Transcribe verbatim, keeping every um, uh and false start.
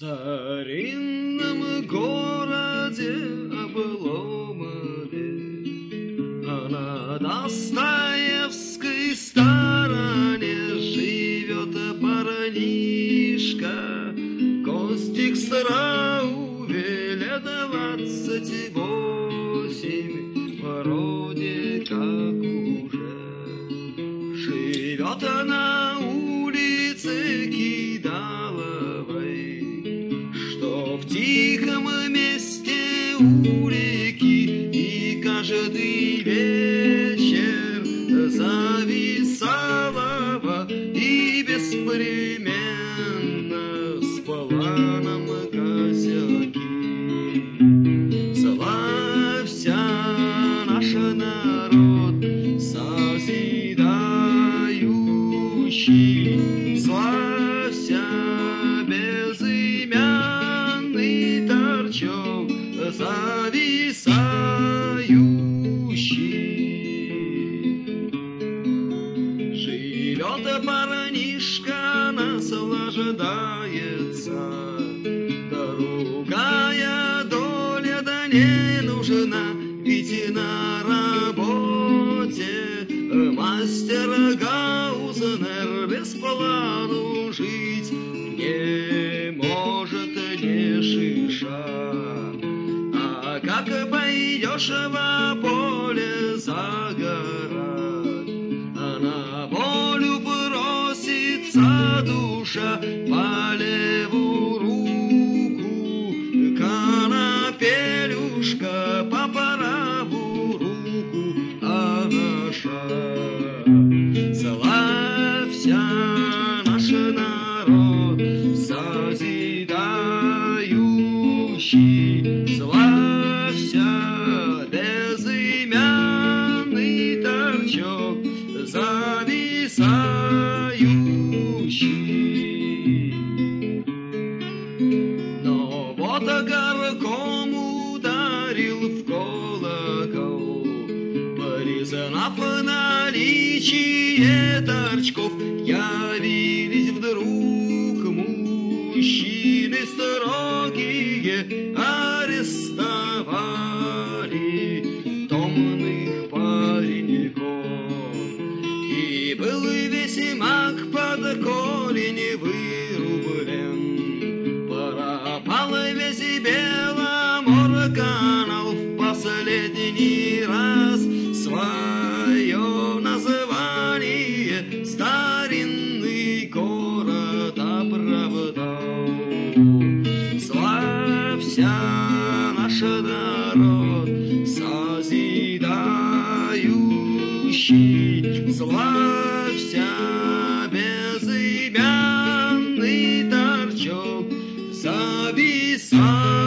старинном городе обломове, а на Достоевской стороне живет парнишка Костик Страуве, лет двадцать восемь, вроде как уже. Живет на улице Кидаловой, что в тихом месте у реки, и каждый вечер зависалова и беспременно спала нам косяки. Славься наш народ созидающий, славься безымянный торчок зависающий. Живет парнишка, наслаждается, другая доля да не нужна, ведь на работе мастер Гаузнер без плану жить не может ни шиша. А как пойдешь в поле загорать, а на волю бросится душа по левую руку, конопелюшка по правую руку, а наша. Славься наш народ созидающий, славься безымянный торчок зависающий. Но вот горком ударил в колокол, признав наличие торчков, явились вдруг мужчины строгие, арестовали томных пареньков. И был весь маг под корень вырублен, пропал весь Беломор-канал в последний раз свое название старинный город оправдал. Славься наш народ созидающий, славься безымянный торчок зависающий.